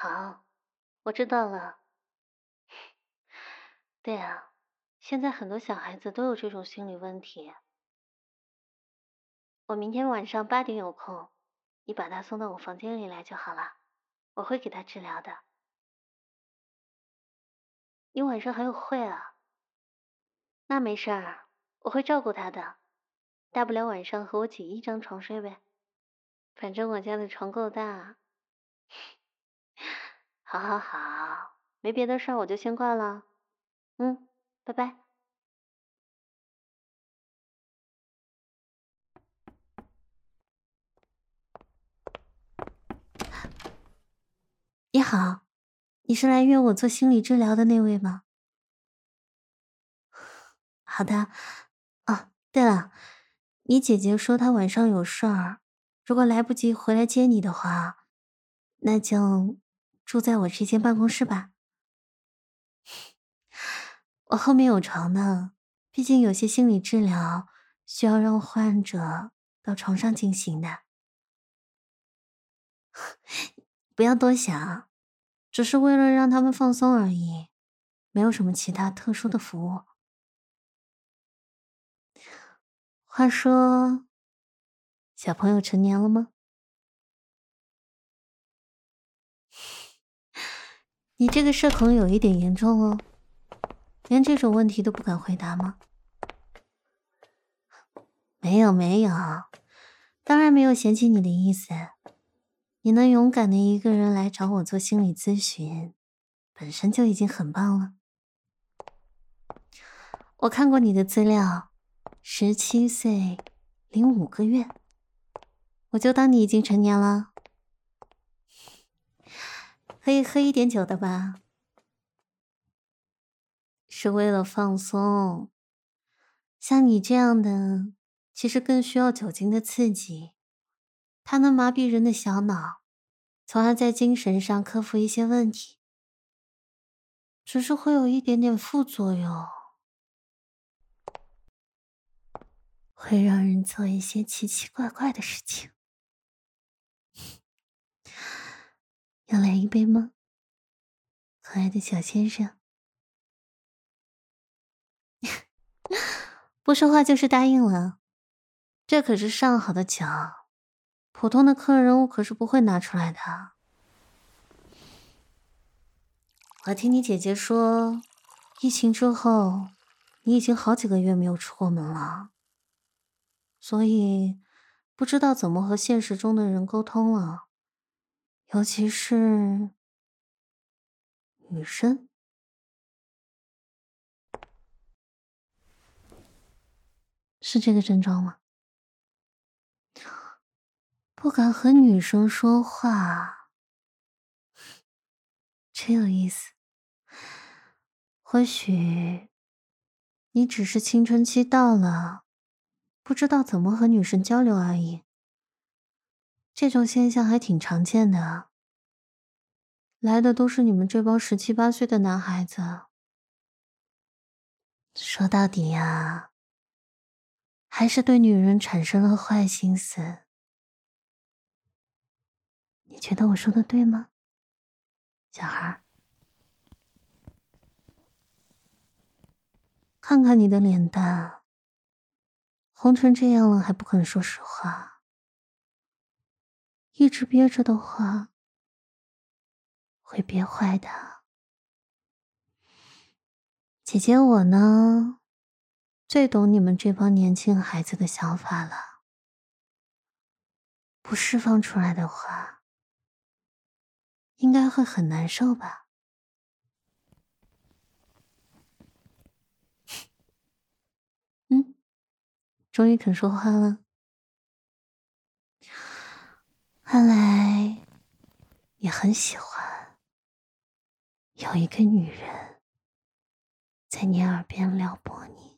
好，我知道了。对啊，现在很多小孩子都有这种心理问题。我明天晚上8点有空，你把他送到我房间里来就好了，我会给他治疗的。你晚上还有会啊？那没事儿，我会照顾他的。大不了晚上和我挤一张床睡呗，反正我家的床够大。好好好，没别的事儿我就先挂了。拜拜。你好，你是来约我做心理治疗的那位吗？好的。哦，对了，你姐姐说她晚上有事儿，如果来不及回来接你的话，那就住在我这间办公室吧。我后面有床呢，毕竟有些心理治疗需要让患者到床上进行的。不要多想，只是为了让他们放松而已，没有什么其他特殊的服务。话说，小朋友成年了吗？你这个社恐有一点严重哦，连这种问题都不敢回答吗？没有没有，当然没有嫌弃你的意思。你能勇敢的一个人来找我做心理咨询，本身就已经很棒了。我看过你的资料，17岁零5个月，我就当你已经成年了。可以喝一点酒的吧？是为了放松。像你这样的，其实更需要酒精的刺激，它能麻痹人的小脑，从而在精神上克服一些问题。只是会有一点点副作用，会让人做一些奇奇怪怪的事情。要来一杯吗，可爱的小先生？不说话就是答应了，这可是上好的酒，普通的客人我可是不会拿出来的。我听你姐姐说，疫情之后，你已经好几个月没有出过门了，所以不知道怎么和现实中的人沟通了，尤其是女生。是这个症状吗？不敢和女生说话，真有意思。或许你只是青春期到了，不知道怎么和女生交流而已。这种现象还挺常见的，来的都是你们这帮17、18岁的男孩子。说到底呀，还是对女人产生了坏心思。你觉得我说的对吗，小孩？看看你的脸蛋，红成这样了还不肯说实话，一直憋着的话，会憋坏的。姐姐我呢，最懂你们这帮年轻孩子的想法了。不释放出来的话，应该会很难受吧？嗯，终于肯说话了。看来你很喜欢有一个女人在你耳边撩拨你。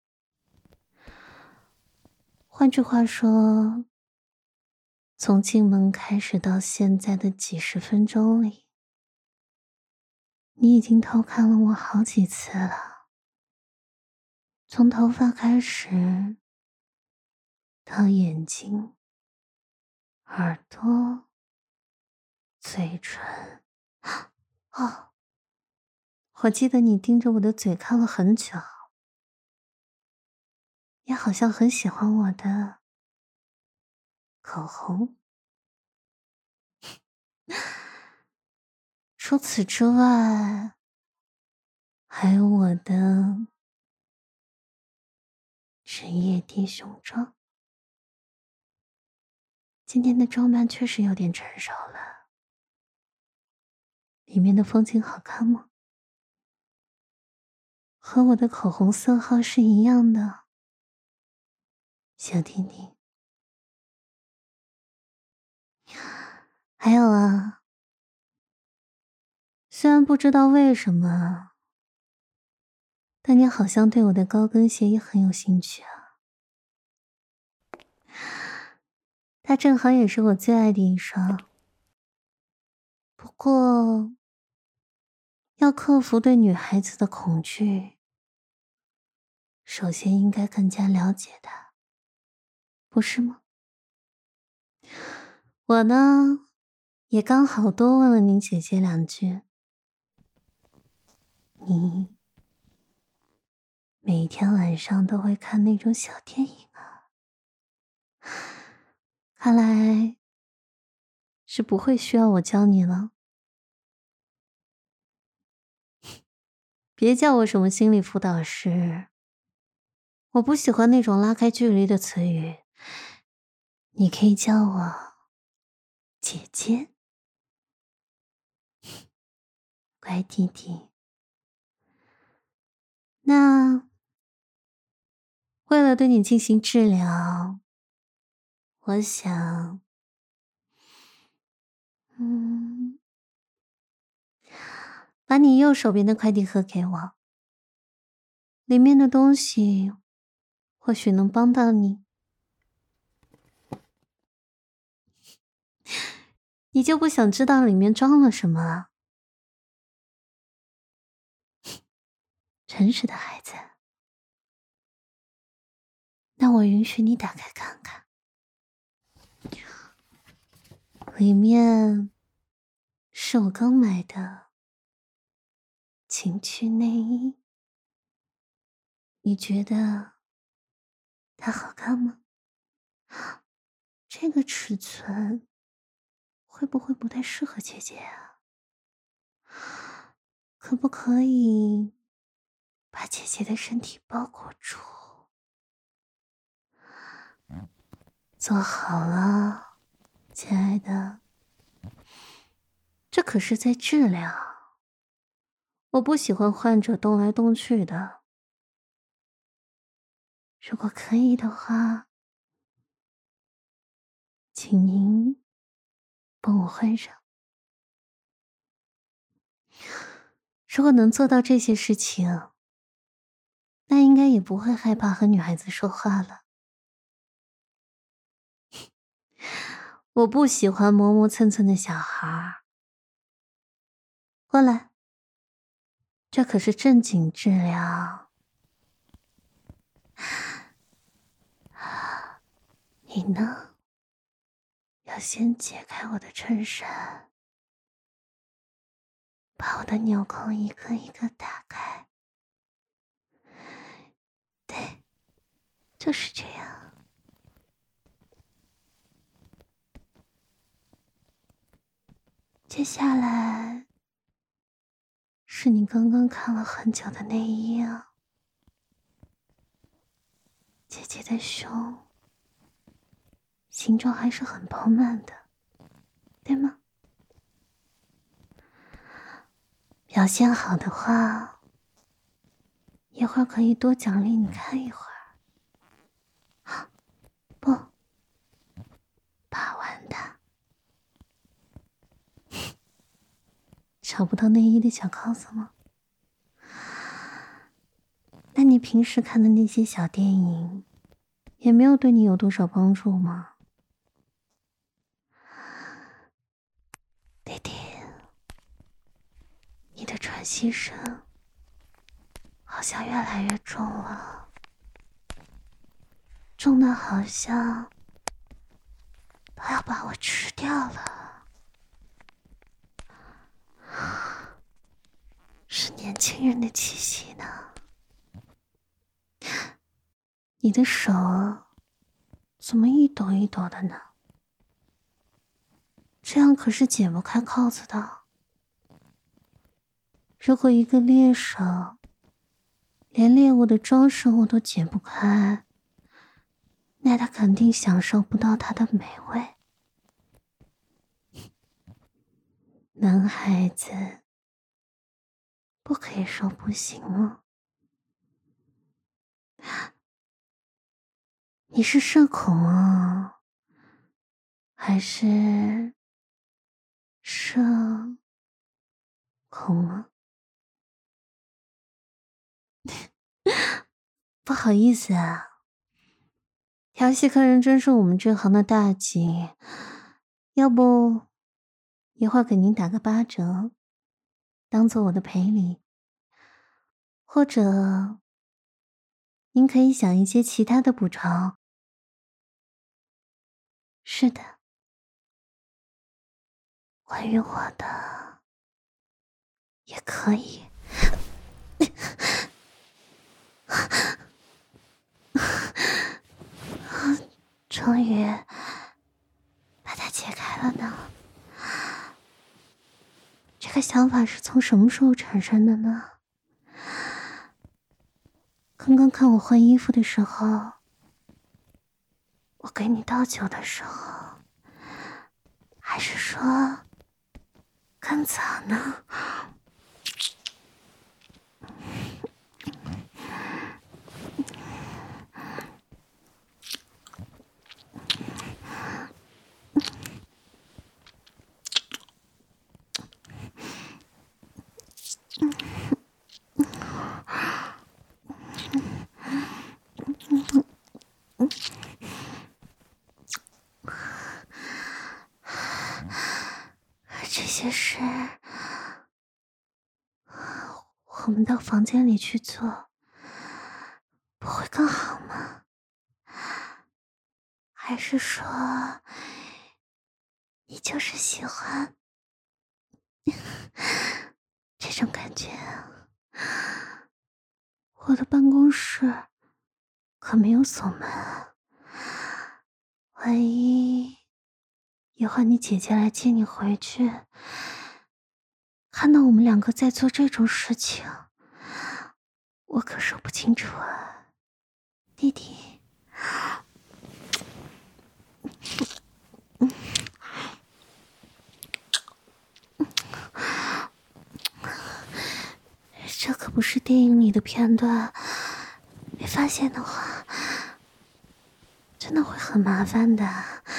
换句话说，从进门开始到现在的几十分钟里，你已经偷看了我好几次了。从头发开始，到眼睛、耳朵、嘴唇、 哦，我记得你盯着我的嘴看了很久，也好像很喜欢我的口红。除此之外，还有我的职业低胸装。今天的装扮确实有点成熟了，里面的风景好看吗？和我的口红色号是一样的，小弟弟。还有啊，虽然不知道为什么，但你好像对我的高跟鞋也很有兴趣啊。它正好也是我最爱的一双。不过，要克服对女孩子的恐惧，首先应该更加了解她，不是吗？我呢，也刚好多问了你姐姐2句。你每天晚上都会看那种小电影啊？看来是不会需要我教你了。别叫我什么心理辅导师，我不喜欢那种拉开距离的词语。你可以叫我姐姐，乖弟弟。那为了对你进行治疗，我想，把你右手边的快递盒给我，里面的东西或许能帮到你。你就不想知道里面装了什么啊？诚实的孩子，那我允许你打开看看，里面是我刚买的情趣内衣，你觉得它好看吗？这个尺寸会不会不太适合姐姐啊？可不可以把姐姐的身体包裹住？做好了，亲爱的，这可是在治疗，我不喜欢患者动来动去的。如果可以的话，请您帮我换上。如果能做到这些事情，那应该也不会害怕和女孩子说话了。我不喜欢磨磨蹭蹭的小孩。过来，这可是正经治疗。你呢？要先解开我的衬衫，把我的纽扣一个一个打开。对，就是这样。接下来是你刚刚看了很久的内衣啊。姐姐的胸形状还是很饱满的，对吗？表现好的话，一会儿可以多奖励你看一会儿。不，把玩的。找不到内衣的小扣子吗？那你平时看的那些小电影，也没有对你有多少帮助吗？弟弟，你的喘息声好像越来越重了，重的好像都要把我吃掉了。 年轻人的气息呢。你的手怎么一抖一抖的呢？这样可是解不开铐子的。如果一个猎手连猎物的装绳都解不开，那他肯定享受不到它的美味。男孩子不可以说不行哦。你是社恐啊，还是社恐啊？不好意思啊，调戏客人真是我们这行的大忌，要不一会儿给您打个8折，当做我的赔礼，或者您可以想一些其他的补偿。是的，关于我的也可以。终于把它解开了呢。这个想法是从什么时候产生的呢？刚刚看我换衣服的时候，我给你倒酒的时候，还是说更早呢？这些事我们到房间里去做，不会更好吗？还是说你就是喜欢这种感觉啊？我的办公室可没有锁门，万一一会儿你姐姐来接你回去，看到我们两个在做这种事情，我可说不清楚啊，弟弟。这可不是电影里的片段，被发现的话，真的会很麻烦的。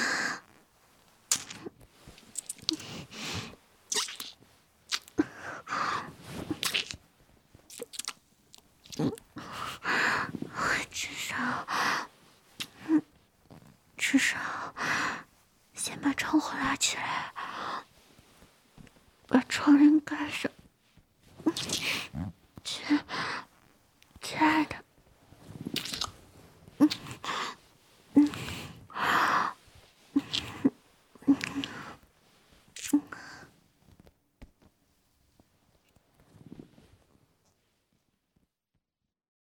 至少先把窗户拉起来，把窗帘盖上。